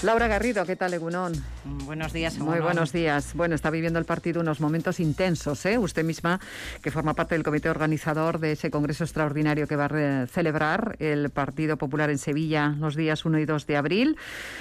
Laura Garrido, ¿qué tal, Egunon? Buenos días, Egunon. Muy buenos días. Bueno, está viviendo el partido unos momentos intensos, ¿eh? Usted misma, que forma parte del comité organizador de ese congreso extraordinario que va a celebrar el Partido Popular en Sevilla los días 1 y 2 de abril.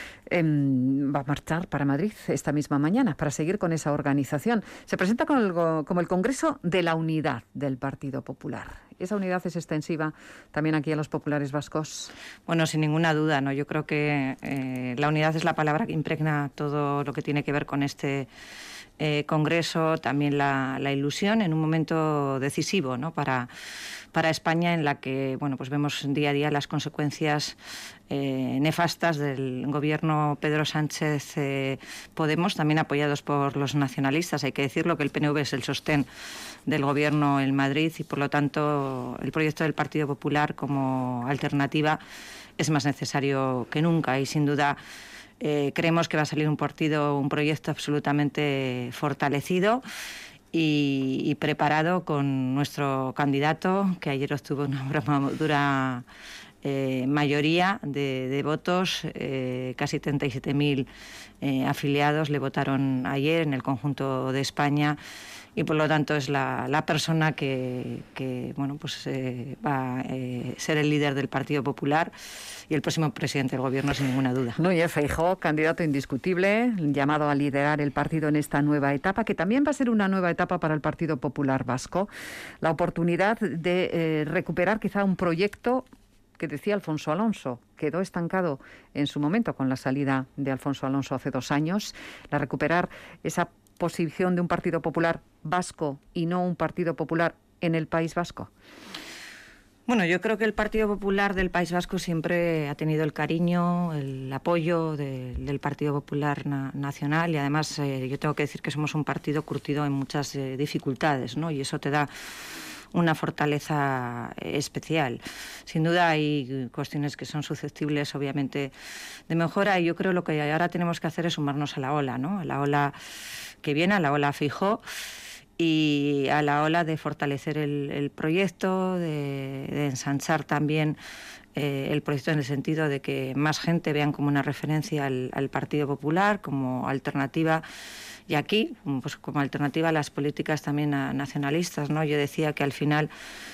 Va a marchar para Madrid esta misma mañana para seguir con esa organización. Se presenta como el Congreso de la Unidad del Partido Popular. ¿Esa unidad es extensiva también aquí a los populares vascos? Bueno, sin ninguna duda, ¿no? Yo creo que la unidad es la palabra que impregna todo lo que tiene que ver con este Congreso, también la ilusión en un momento decisivo, ¿no? para España, en la que pues vemos día a día las consecuencias nefastas del gobierno Pedro Sánchez Podemos, también apoyados por los nacionalistas. Hay que decirlo, que el PNV es el sostén del gobierno en Madrid y, por lo tanto, el proyecto del Partido Popular como alternativa es más necesario que nunca y, sin duda, creemos que va a salir un proyecto absolutamente fortalecido y preparado, con nuestro candidato, que ayer obtuvo una abrumadora mayoría de votos. Casi 37.000 afiliados le votaron ayer en el conjunto de España, y por lo tanto es la persona que va a ser el líder del Partido Popular y el próximo presidente del gobierno, sin ninguna duda. Núñez Feijóo, candidato indiscutible, llamado a liderar el partido en esta nueva etapa, que también va a ser una nueva etapa para el Partido Popular Vasco. La oportunidad de recuperar quizá un proyecto que decía Alfonso Alonso, quedó estancado en su momento con la salida de Alfonso Alonso hace 2 años, recuperar esa posición de un Partido Popular vasco y no un Partido Popular en el País Vasco. Bueno, yo creo que el Partido Popular del País Vasco siempre ha tenido el cariño, el apoyo del Partido Popular Nacional, y además yo tengo que decir que somos un partido curtido en muchas dificultades, ¿no? Y eso te da una fortaleza especial. Sin duda hay cuestiones que son susceptibles, obviamente, de mejora, y yo creo que lo que ahora tenemos que hacer es sumarnos a la ola, ¿no? A la ola que viene, a la ola Feijóo, y a la ola de fortalecer el proyecto, de ensanchar también el proyecto, en el sentido de que más gente vean como una referencia al Partido Popular, como alternativa, y aquí pues como alternativa a las políticas también nacionalistas, ¿no? Yo decía que al final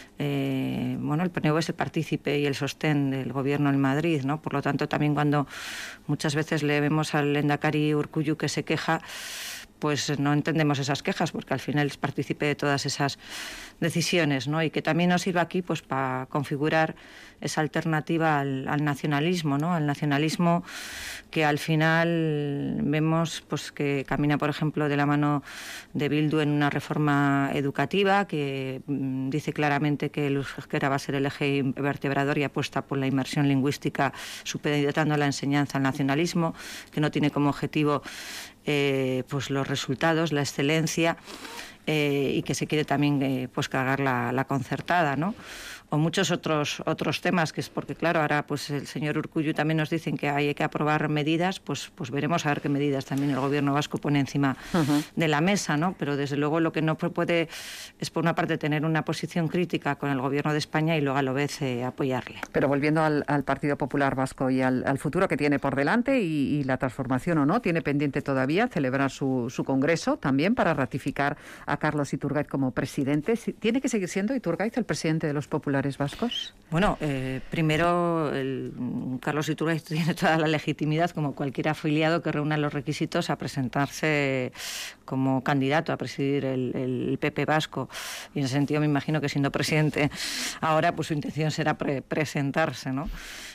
el PNV es el partícipe y el sostén del gobierno en Madrid, ¿no? Por lo tanto, también cuando muchas veces le vemos al lehendakari Urkullu que se queja, pues no entendemos esas quejas, porque al final es partícipe de todas esas decisiones, ¿no? Y que también nos sirva aquí pues para configurar esa alternativa al nacionalismo, ¿no? Al nacionalismo que al final vemos pues que camina, por ejemplo, de la mano de Bildu en una reforma educativa que dice claramente que el euskera va a ser el eje vertebrador y apuesta por la inmersión lingüística, supeditando la enseñanza al nacionalismo, que no tiene como objetivo pues los resultados, la excelencia, y que se quiere también pues cargar la concertada, ¿no? O muchos otros temas, que es porque, claro, ahora pues el señor Urkullu también nos dicen que hay que aprobar medidas, pues veremos a ver qué medidas también el gobierno vasco pone encima de la mesa, ¿no? Pero desde luego lo que no puede es, por una parte, tener una posición crítica con el gobierno de España y luego a la vez apoyarle. Pero volviendo al Partido Popular Vasco y al futuro que tiene por delante y la transformación o no, tiene pendiente todavía celebrar su congreso también para ratificar a Carlos Iturgaiz como presidente. ¿Tiene que seguir siendo Iturgaiz el presidente de los populares vascos? Bueno, primero, Carlos Iturgaiz tiene toda la legitimidad, como cualquier afiliado que reúna los requisitos, a presentarse como candidato a presidir el PP vasco. Y en ese sentido me imagino que, siendo presidente ahora, pues su intención será presentarse, ¿no?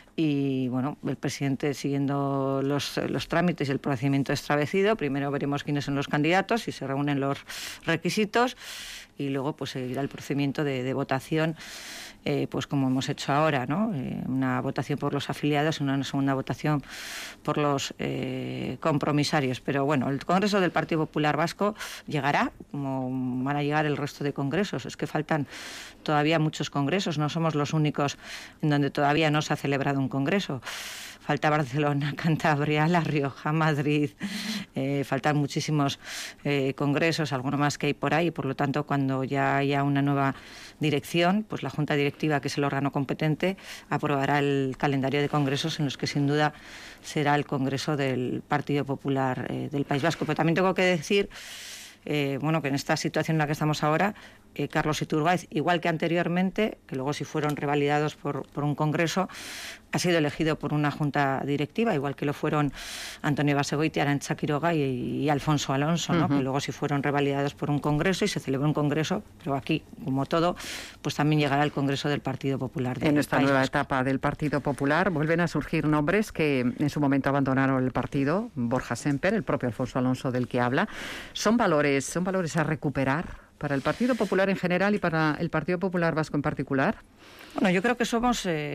Y bueno, el presidente, siguiendo los trámites y el procedimiento establecido, primero veremos quiénes son los candidatos, si se reúnen los requisitos, y luego pues seguirá el procedimiento de votación, pues como hemos hecho ahora, ¿no? Una votación por los afiliados y una segunda votación por los compromisarios. Pero bueno, el Congreso del Partido Popular Vasco llegará, como van a llegar el resto de congresos. Es que faltan todavía muchos congresos, no somos los únicos en donde todavía no se ha celebrado un congreso. Falta Barcelona, Cantabria, La Rioja, Madrid, faltan muchísimos congresos, alguno más que hay por ahí, por lo tanto, cuando ya haya una nueva dirección, pues la Junta Directiva, que es el órgano competente, aprobará el calendario de congresos en los que sin duda será el Congreso del Partido Popular del País Vasco. Pero también tengo que decir que en esta situación en la que estamos ahora, Carlos Iturgaiz, igual que anteriormente, que luego sí fueron revalidados por un Congreso, ha sido elegido por una Junta Directiva, igual que lo fueron Antonio Basagoiti, Arantxa Quiroga y Alfonso Alonso, ¿no? Que luego sí fueron revalidados por un Congreso y se celebró un Congreso, pero aquí, como todo, pues también llegará el Congreso del Partido Popular del En esta País nueva Vasco. etapa del Partido Popular vuelven a surgir nombres que en su momento abandonaron el partido, Borja Sémper, el propio Alfonso Alonso del que habla. ¿Son valores a recuperar para el Partido Popular en general y para el Partido Popular Vasco en particular? Bueno, yo creo que son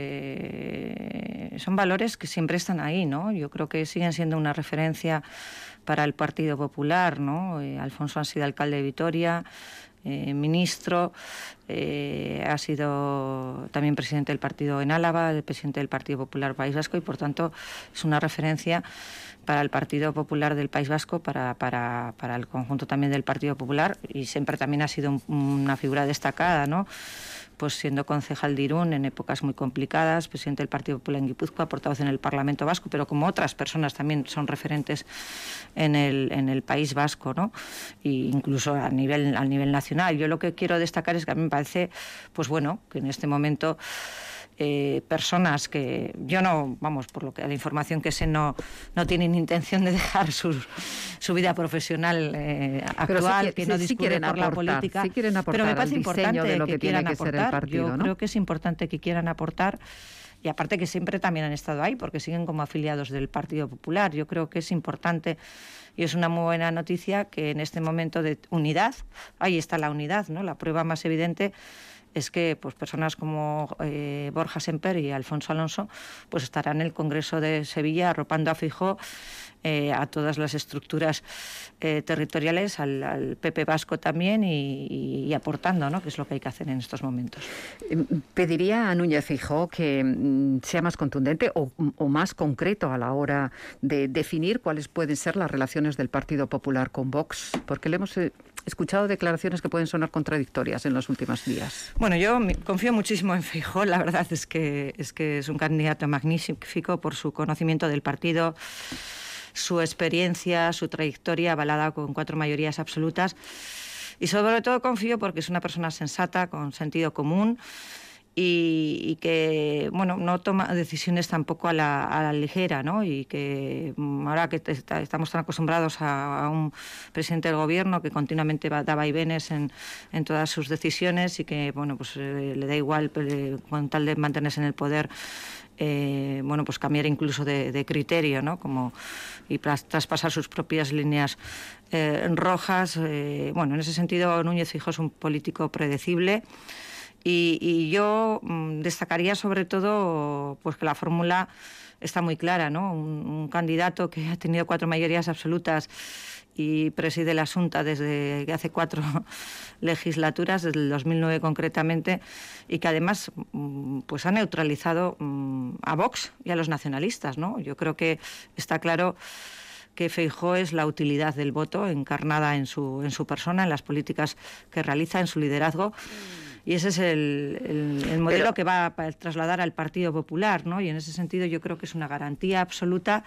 valores que siempre están ahí, ¿no? Yo creo que siguen siendo una referencia para el Partido Popular, ¿no? Alfonso ha sido alcalde de Vitoria, ministro, ha sido también presidente del partido en Álava, el presidente del Partido Popular País Vasco, y por tanto es una referencia para el Partido Popular del País Vasco, para el conjunto también del Partido Popular, y siempre también ha sido una figura destacada, ¿no? Pues siendo concejal de Irún en épocas muy complicadas, presidente del Partido Popular en Guipúzcoa, portavoz en el Parlamento Vasco, pero como otras personas también son referentes en el País Vasco, ¿no? E incluso a nivel nacional. Yo lo que quiero destacar es que a mí me parece, pues bueno, que en este momento personas que yo no, por lo que la información que sé, no tienen intención de dejar su vida profesional actual, que no discurren por la política, pero me parece importante de lo que quieran aportar. Partido, yo creo que es importante que quieran aportar, y aparte que siempre también han estado ahí porque siguen como afiliados del Partido Popular. Yo creo que es importante y es una muy buena noticia que en este momento de unidad, ahí está la unidad, ¿no? La prueba más evidente es que pues personas como Borja Sémper y Alfonso Alonso pues estarán en el Congreso de Sevilla arropando a Feijóo, a todas las estructuras territoriales, al PP vasco también, y aportando, ¿no? Que es lo que hay que hacer en estos momentos. ¿Pediría a Núñez Feijóo que sea más contundente o más concreto a la hora de definir cuáles pueden ser las relaciones del Partido Popular con Vox? Porque le hemos escuchado declaraciones que pueden sonar contradictorias en los últimos días. Bueno, yo confío muchísimo en Feijóo. La verdad es que es un candidato magnífico por su conocimiento del partido, su experiencia, su trayectoria avalada con 4 mayorías absolutas, y sobre todo confío porque es una persona sensata, con sentido común, y que no toma decisiones tampoco a la ligera, ¿no? Y que ahora que estamos tan acostumbrados a un presidente del gobierno que continuamente da vaivenes en todas sus decisiones, y que le da igual con tal de mantenerse en el poder, pues cambiar incluso de criterio, ¿no? Y traspasar sus propias líneas rojas. En ese sentido, Núñez Feijóo es un político predecible. Y yo destacaría sobre todo pues que la fórmula está muy clara, ¿no? Un candidato que ha tenido 4 mayorías absolutas y preside la Xunta desde hace 4 legislaturas, desde el 2009 concretamente, y que además pues ha neutralizado a Vox y a los nacionalistas, ¿no? Yo creo que está claro que Feijóo es la utilidad del voto encarnada en su persona, en las políticas que realiza, en su liderazgo. Y ese es el modelo que va a trasladar al Partido Popular, ¿no? Y en ese sentido yo creo que es una garantía absoluta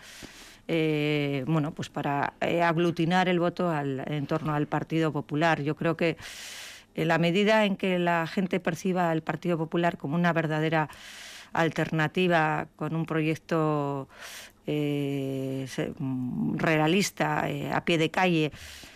pues para aglutinar el voto en torno al Partido Popular. Yo creo que en la medida en que la gente perciba al Partido Popular como una verdadera alternativa, con un proyecto realista, a pie de calle,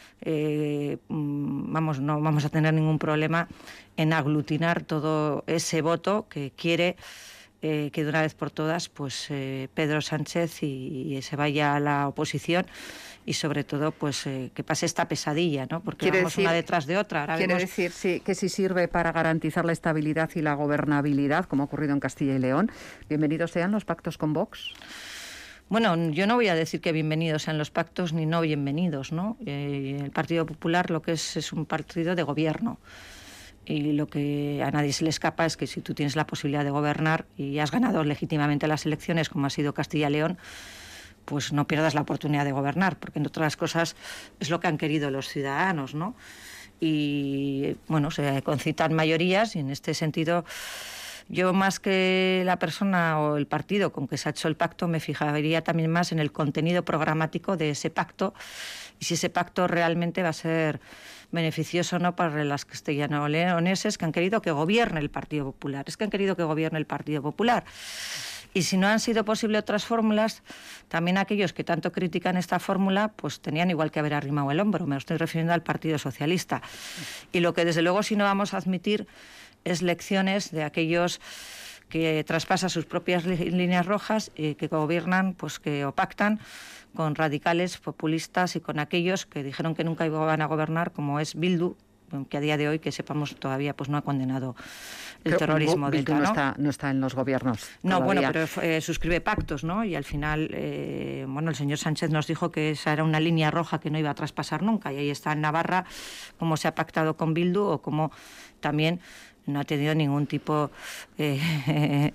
no vamos a tener ningún problema en aglutinar todo ese voto que quiere que de una vez por todas pues Pedro Sánchez y se vaya a la oposición, y sobre todo pues que pase esta pesadilla, ¿no? Porque vamos una detrás de otra. Ahora quiere decir que si sirve para garantizar la estabilidad y la gobernabilidad, como ha ocurrido en Castilla y León, bienvenidos sean los pactos con Vox. Bueno, yo no voy a decir que bienvenidos sean los pactos ni no bienvenidos, ¿no? El Partido Popular lo que es un partido de gobierno, y lo que a nadie se le escapa es que si tú tienes la posibilidad de gobernar y has ganado legítimamente las elecciones, como ha sido Castilla y León, pues no pierdas la oportunidad de gobernar, porque entre otras cosas es lo que han querido los ciudadanos, ¿no? Y bueno, se concitan mayorías y en este sentido yo, más que la persona o el partido con que se ha hecho el pacto, me fijaría también más en el contenido programático de ese pacto y si ese pacto realmente va a ser beneficioso o no para las castellano-leoneses que han querido que gobierne el Partido Popular. Es que han querido que gobierne el Partido Popular. Y si no han sido posibles otras fórmulas, también aquellos que tanto critican esta fórmula, pues tenían igual que haber arrimado el hombro. Me estoy refiriendo al Partido Socialista. Y lo que desde luego sí no vamos a admitir es lecciones de aquellos que traspasan sus propias líneas rojas y que gobiernan, pues que pactan con radicales, populistas y con aquellos que dijeron que nunca iban a gobernar, como es Bildu, que a día de hoy, que sepamos todavía, pues no ha condenado el terrorismo de ETA, ¿no? No está en los gobiernos. No, todavía. Bueno, pero suscribe pactos, ¿no? Y al final, el señor Sánchez nos dijo que esa era una línea roja que no iba a traspasar nunca. Y ahí está en Navarra cómo se ha pactado con Bildu o cómo también no ha tenido ningún tipo de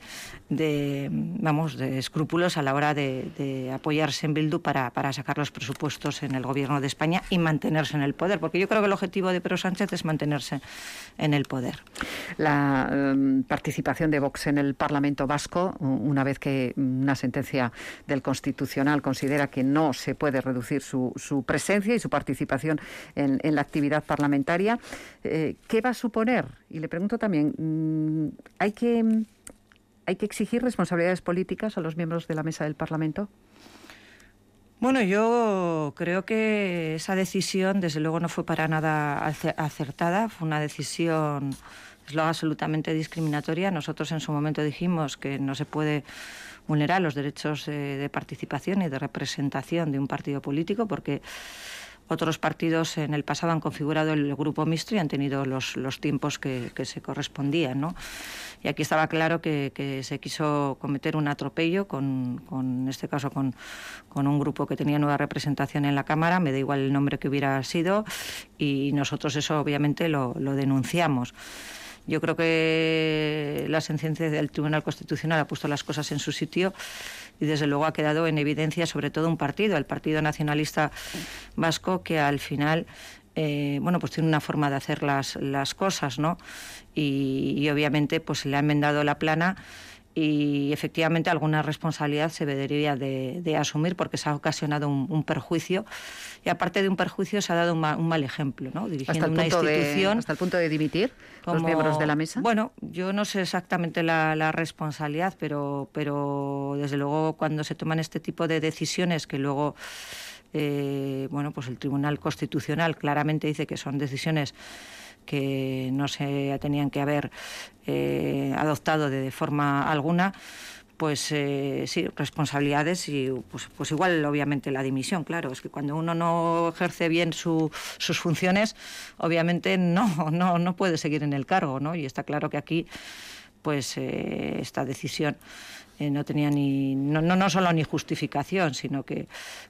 escrúpulos a la hora de apoyarse en Bildu para sacar los presupuestos en el gobierno de España y mantenerse en el poder, porque yo creo que el objetivo de Pedro Sánchez es mantenerse en el poder. La participación de Vox en el Parlamento Vasco, una vez que una sentencia del Constitucional considera que no se puede reducir su presencia y su participación en la actividad parlamentaria, ¿qué va a suponer? Y le pregunto también, ¿hay que exigir responsabilidades políticas a los miembros de la mesa del Parlamento? Bueno, yo creo que esa decisión, desde luego, no fue para nada acertada. Fue una decisión, es lo absolutamente discriminatoria. Nosotros en su momento dijimos que no se puede vulnerar los derechos de participación y de representación de un partido político, porque otros partidos en el pasado han configurado el grupo mixto y han tenido los tiempos que se correspondían, ¿no? Y aquí estaba claro que se quiso cometer un atropello en este caso con un grupo que tenía nueva representación en la Cámara, me da igual el nombre que hubiera sido, y nosotros eso obviamente lo denunciamos. Yo creo que la sentencia del Tribunal Constitucional ha puesto las cosas en su sitio y desde luego ha quedado en evidencia sobre todo un partido, el Partido Nacionalista Vasco, que al final pues tiene una forma de hacer las cosas, ¿no? Y obviamente pues le han enmendado la plana y efectivamente alguna responsabilidad se debería de asumir porque se ha ocasionado un perjuicio y aparte de un perjuicio se ha dado un mal ejemplo, ¿no? Dirigiendo una institución hasta el punto de dimitir los miembros de la mesa. Bueno, yo no sé exactamente la responsabilidad, pero desde luego cuando se toman este tipo de decisiones que luego pues el Tribunal Constitucional claramente dice que son decisiones que no se tenían que haber adoptado de forma alguna, pues sí, responsabilidades y pues igual obviamente la dimisión, claro, es que cuando uno no ejerce bien sus funciones, obviamente no puede seguir en el cargo, ¿no? Y está claro que aquí pues esta decisión no tenía no solo ni justificación, sino que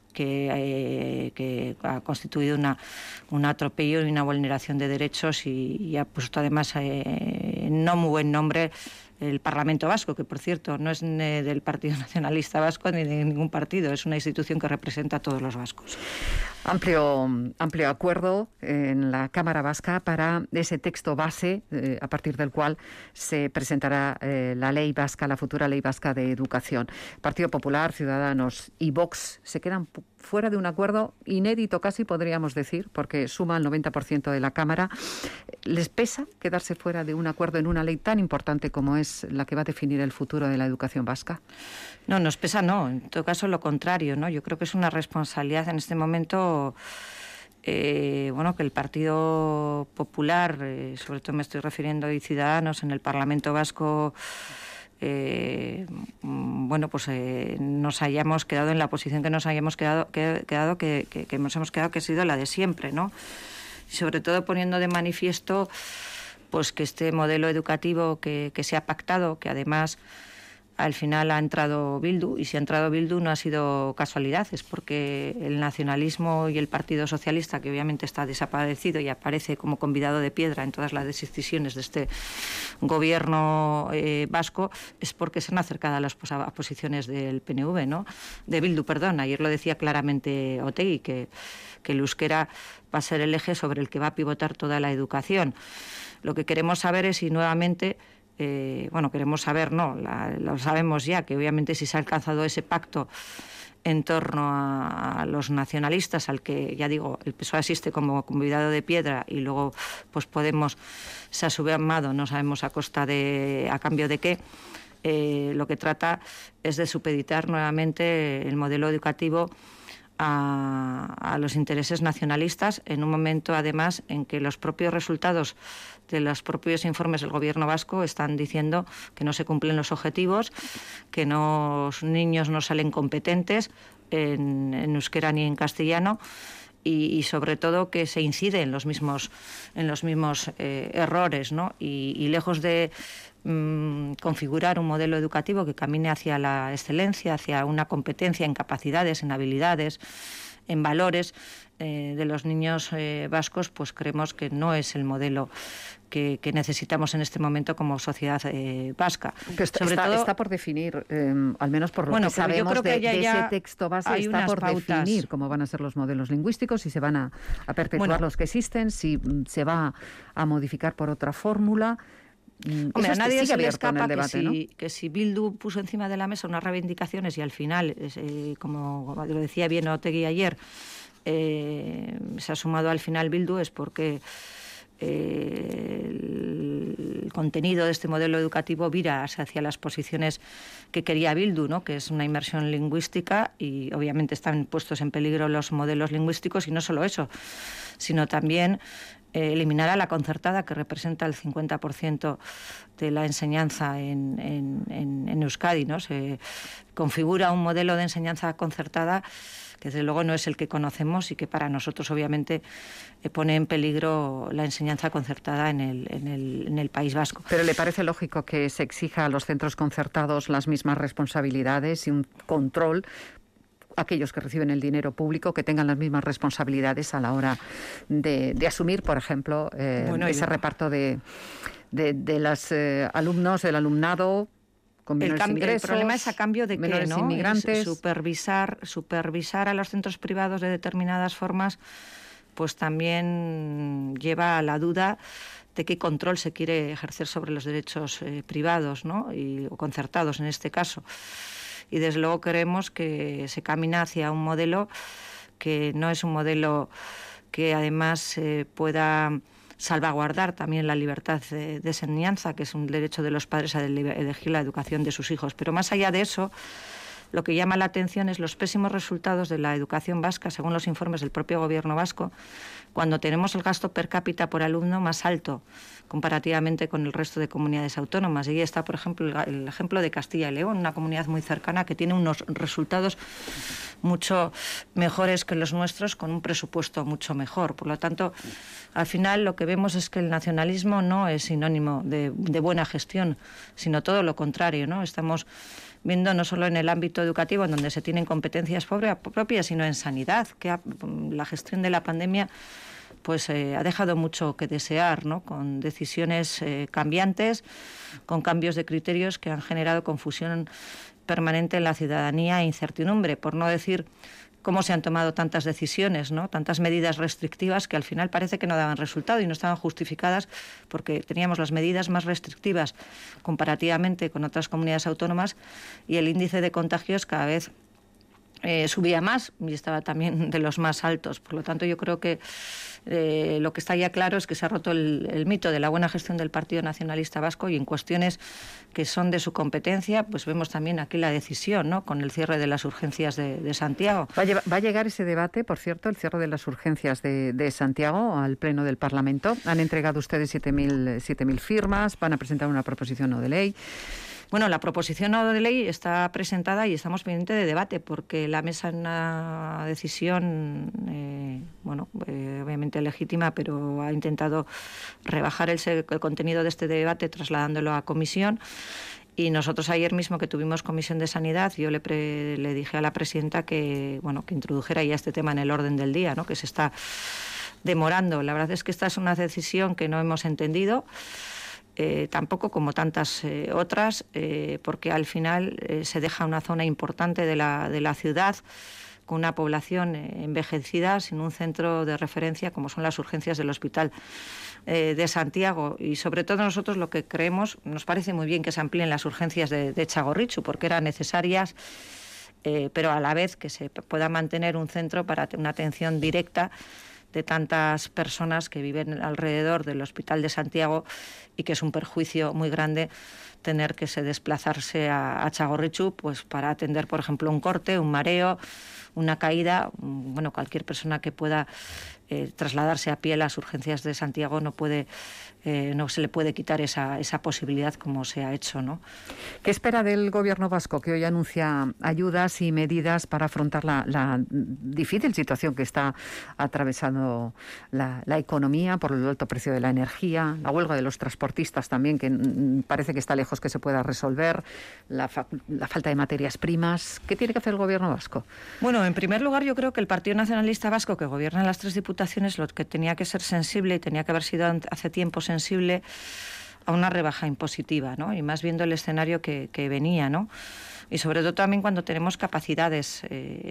ha constituido un atropello y una vulneración de derechos y ha puesto además no muy buen nombre el Parlamento Vasco, que por cierto no es del Partido Nacionalista Vasco ni de ningún partido, es una institución que representa a todos los vascos. Amplio acuerdo en la Cámara Vasca para ese texto base a partir del cual se presentará la ley vasca, la futura ley vasca de educación. Partido Popular, Ciudadanos y Vox se quedan fuera de un acuerdo inédito casi, podríamos decir, porque suma el 90% de la Cámara. ¿Les pesa quedarse fuera de un acuerdo en una ley tan importante como es la que va a definir el futuro de la educación vasca? No, nos pesa no, en todo caso lo contrario, ¿no? Yo creo que es una responsabilidad en este momento que el Partido Popular, sobre todo me estoy refiriendo a Ciudadanos, en el Parlamento Vasco nos hayamos quedado en la posición que nos hayamos quedado, que nos hemos quedado, que ha sido la de siempre, ¿no? Y sobre todo poniendo de manifiesto pues que este modelo educativo que se ha pactado, que además al final ha entrado Bildu, y si ha entrado Bildu no ha sido casualidad, es porque el nacionalismo y el Partido Socialista, que obviamente está desaparecido y aparece como convidado de piedra en todas las decisiones de este gobierno vasco, es porque se han acercado a las posiciones del PNV, ¿no? De Bildu, perdón. Ayer lo decía claramente Otegi, que el euskera va a ser el eje sobre el que va a pivotar toda la educación. Lo que queremos saber es si nuevamente... queremos saber, lo sabemos ya, que obviamente si se ha alcanzado ese pacto en torno a los nacionalistas, al que, ya digo, el PSOE asiste como convidado de piedra y luego pues Podemos se ha sumado, no sabemos a cambio de qué, lo que trata es de supeditar nuevamente el modelo educativo a los intereses nacionalistas, en un momento además en que los propios resultados de los propios informes del gobierno vasco están diciendo que no se cumplen los objetivos, que los niños no salen competentes en euskera ni en castellano, y sobre todo que se incide en los mismos errores, ¿no? Y lejos de configurar un modelo educativo que camine hacia la excelencia, hacia una competencia en capacidades, en habilidades, en valores de los niños vascos, pues creemos que no es el modelo que necesitamos en este momento como sociedad vasca. Está por definir, al menos por lo que sabemos de ese texto base, está por definir cómo van a ser los modelos lingüísticos, si se van a perpetuar los que existen, si se va a modificar por otra fórmula. Hombre, a nadie se le escapa que si Bildu puso encima de la mesa unas reivindicaciones y al final, como lo decía bien Otegi ayer, se ha sumado al final Bildu, es porque el contenido de este modelo educativo vira hacia las posiciones que quería Bildu, ¿no? Que es una inmersión lingüística, y obviamente están puestos en peligro los modelos lingüísticos, y no solo eso, sino también eliminar a la concertada, que representa el 50% de la enseñanza en Euskadi, ¿no? Se configura un modelo de enseñanza concertada que desde luego no es el que conocemos y que para nosotros obviamente pone en peligro la enseñanza concertada en el País Vasco. ¿Pero le parece lógico que se exija a los centros concertados las mismas responsabilidades y un control? Aquellos que reciben el dinero público, que tengan las mismas responsabilidades a la hora de asumir, por ejemplo, ese reparto de los alumnos, del alumnado con menores ingresos. El problema es a cambio de menores qué, ¿no? inmigrantes. Supervisar a los centros privados de determinadas formas, pues también lleva a la duda de qué control se quiere ejercer sobre los derechos privados, ¿no? O concertados en este caso. Y desde luego creemos que se camina hacia un modelo que no es un modelo que además pueda salvaguardar también la libertad de enseñanza, que es un derecho de los padres a elegir la educación de sus hijos. Pero más allá de eso, lo que llama la atención es los pésimos resultados de la educación vasca, según los informes del propio gobierno vasco, cuando tenemos el gasto per cápita por alumno más alto comparativamente con el resto de comunidades autónomas. Y ahí está, por ejemplo, el ejemplo de Castilla y León, una comunidad muy cercana que tiene unos resultados mucho mejores que los nuestros, con un presupuesto mucho mejor. Por lo tanto, al final lo que vemos es que el nacionalismo no es sinónimo de buena gestión, sino todo lo contrario, ¿no? Estamos viendo no solo en el ámbito educativo, en donde se tienen competencias propias, sino en sanidad, que la gestión de la pandemia pues ha dejado mucho que desear, ¿no? Con decisiones cambiantes, con cambios de criterios que han generado confusión permanente en la ciudadanía e incertidumbre, por no decir cómo se han tomado tantas decisiones, ¿no? Tantas medidas restrictivas que al final parece que no daban resultado y no estaban justificadas, porque teníamos las medidas más restrictivas comparativamente con otras comunidades autónomas, y el índice de contagios cada vez subía más y estaba también de los más altos. Por lo tanto, yo creo que lo que está ya claro es que se ha roto el mito de la buena gestión del Partido Nacionalista Vasco, y en cuestiones que son de su competencia, pues vemos también aquí la decisión, ¿no? Con el cierre de las urgencias de Santiago. Va a llegar ese debate, por cierto, el cierre de las urgencias de Santiago al Pleno del Parlamento. Han entregado ustedes 7.000 firmas, van a presentar una proposición no de ley. Bueno, la proposición no de ley está presentada y estamos pendientes de debate, porque la mesa, en una decisión, obviamente legítima, pero ha intentado rebajar el contenido de este debate trasladándolo a comisión. Y nosotros ayer mismo que tuvimos comisión de sanidad, yo le dije a la presidenta que introdujera ya este tema en el orden del día, ¿no? Que se está demorando. La verdad es que esta es una decisión que no hemos entendido, tampoco como tantas otras, porque al final se deja una zona importante de la ciudad con una población envejecida, sin un centro de referencia como son las urgencias del Hospital de Santiago. Y sobre todo nosotros lo que creemos, nos parece muy bien que se amplíen las urgencias de Txagorritxu, porque eran necesarias, pero a la vez que se pueda mantener un centro para una atención directa de tantas personas que viven alrededor del Hospital de Santiago, y que es un perjuicio muy grande tener que desplazarse a Txagorritxu pues para atender, por ejemplo, un corte, un mareo, una caída. Cualquier persona que pueda trasladarse a pie a las urgencias de Santiago no se le puede quitar esa posibilidad como se ha hecho, ¿no? ¿Qué espera del Gobierno vasco, que hoy anuncia ayudas y medidas para afrontar la difícil situación que está atravesando la economía por el alto precio de la energía, la huelga de los transportistas también, que parece que está lejos que se pueda resolver, la falta de materias primas? ¿Qué tiene que hacer el Gobierno vasco? Bueno, en primer lugar, yo creo que el Partido Nacionalista Vasco, que gobierna en las 3 diputaciones, lo que tenía que ser sensible, y tenía que haber sido hace tiempo sensible a una rebaja impositiva, ¿no? Y más viendo el escenario que venía, ¿no? Y sobre todo también cuando tenemos capacidades,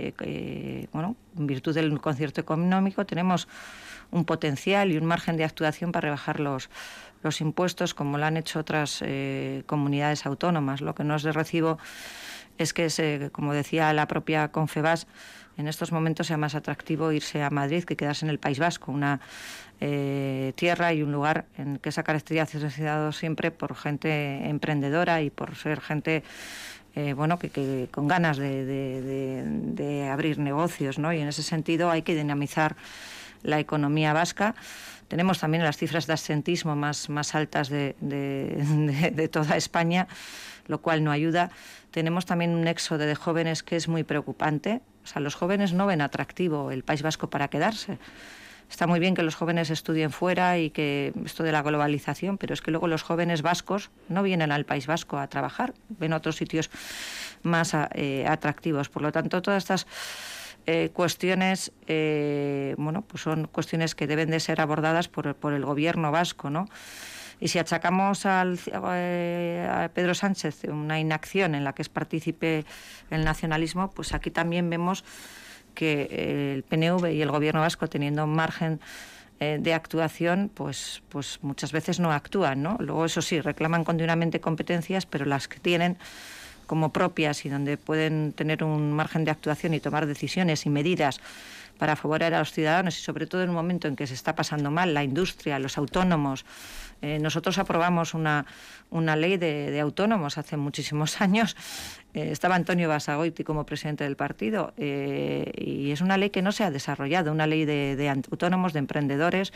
en virtud del concierto económico, tenemos un potencial y un margen de actuación para rebajar los impuestos, como lo han hecho otras comunidades autónomas. Lo que no es de recibo es que, como decía la propia Confebask, en estos momentos sea más atractivo irse a Madrid que quedarse en el País Vasco, una tierra y un lugar en que esa característica se ha dado siempre por gente emprendedora y por ser gente que con ganas de abrir negocios, ¿no? Y en ese sentido hay que dinamizar la economía vasca. Tenemos también las cifras de absentismo más altas de toda España, lo cual no ayuda. Tenemos también un éxodo de jóvenes que es muy preocupante. O sea, los jóvenes no ven atractivo el País Vasco para quedarse. Está muy bien que los jóvenes estudien fuera y que esto de la globalización, pero es que luego los jóvenes vascos no vienen al País Vasco a trabajar, ven otros sitios más atractivos. Por lo tanto, todas estas cuestiones, pues son cuestiones que deben de ser abordadas por el Gobierno vasco, ¿no? Y si achacamos a Pedro Sánchez una inacción en la que es partícipe el nacionalismo, pues aquí también vemos que el PNV y el Gobierno vasco, teniendo un margen de actuación, pues muchas veces no actúan, ¿no? Luego, eso sí, reclaman continuamente competencias, pero las que tienen como propias y donde pueden tener un margen de actuación y tomar decisiones y medidas para favorecer a los ciudadanos, y sobre todo en un momento en que se está pasando mal la industria, los autónomos. Nosotros aprobamos una ley de autónomos hace muchísimos años. Estaba Antonio Basagoiti como presidente del partido, y es una ley que no se ha desarrollado, una ley de autónomos, de emprendedores.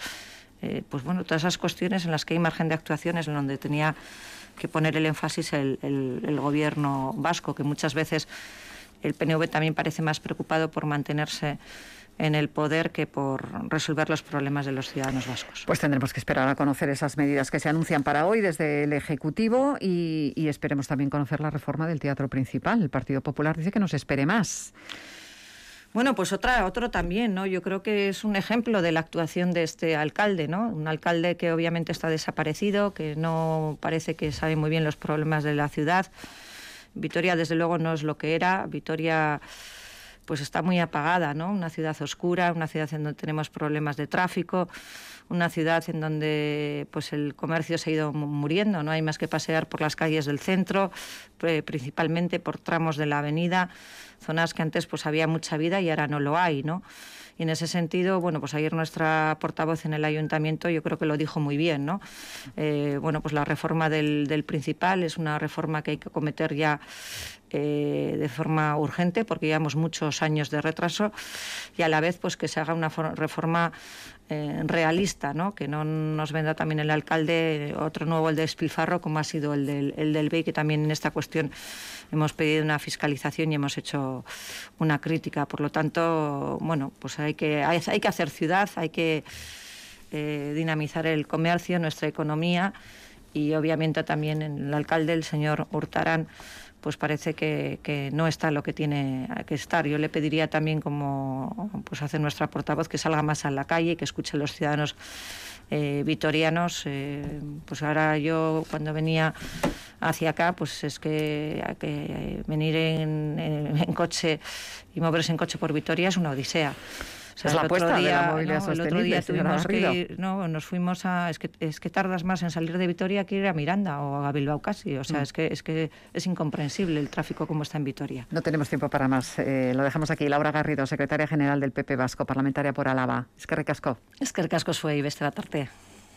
Todas esas cuestiones en las que hay margen de actuación es en donde tenía que poner el énfasis el Gobierno vasco, que muchas veces el PNV también parece más preocupado por mantenerse en el poder que por resolver los problemas de los ciudadanos vascos. Pues tendremos que esperar a conocer esas medidas que se anuncian para hoy desde el Ejecutivo, y esperemos también conocer la reforma del Teatro Principal. El Partido Popular dice que no se espere más. Bueno, pues otro también, ¿no? Yo creo que es un ejemplo de la actuación de este alcalde, ¿no? Un alcalde que obviamente está desaparecido, que no parece que sabe muy bien los problemas de la ciudad. Vitoria, desde luego, no es lo que era. Vitoria pues está muy apagada, ¿no? Una ciudad oscura, una ciudad en donde tenemos problemas de tráfico, una ciudad en donde pues el comercio se ha ido muriendo, no hay más que pasear por las calles del centro, principalmente por tramos de la avenida, zonas que antes pues había mucha vida y ahora no lo hay, ¿no? Y en ese sentido, pues ayer nuestra portavoz en el ayuntamiento yo creo que lo dijo muy bien, ¿no? Pues la reforma del Principal es una reforma que hay que acometer ya de forma urgente, porque llevamos muchos años de retraso, y a la vez pues que se haga una reforma realista, ¿no? Que no nos venda también el alcalde otro nuevo, el despilfarro, como ha sido el del BEI, que también en esta cuestión hemos pedido una fiscalización y hemos hecho una crítica. Por lo tanto, pues hay que hacer ciudad, hay que dinamizar el comercio, nuestra economía, y obviamente también el alcalde, el señor Hurtarán, pues parece que no está lo que tiene que estar. Yo le pediría también, como pues hace nuestra portavoz, que salga más a la calle, que escuche a los ciudadanos vitorianos. Pues ahora yo, cuando venía hacia acá, pues es que venir en coche y moverse en coche por Vitoria es una odisea. O sea, es la apuesta de la movilidad sostenible. El otro día tuvimos que ir, nos fuimos a... Es que tardas más en salir de Vitoria que ir a Miranda o a Bilbao casi. O sea, es que es incomprensible el tráfico como está en Vitoria. No tenemos tiempo para más. Lo dejamos aquí. Laura Garrido, secretaria general del PP Vasco, parlamentaria por Álava. Eskerrik asko. Eskerrik asko zuei, beste bat arte.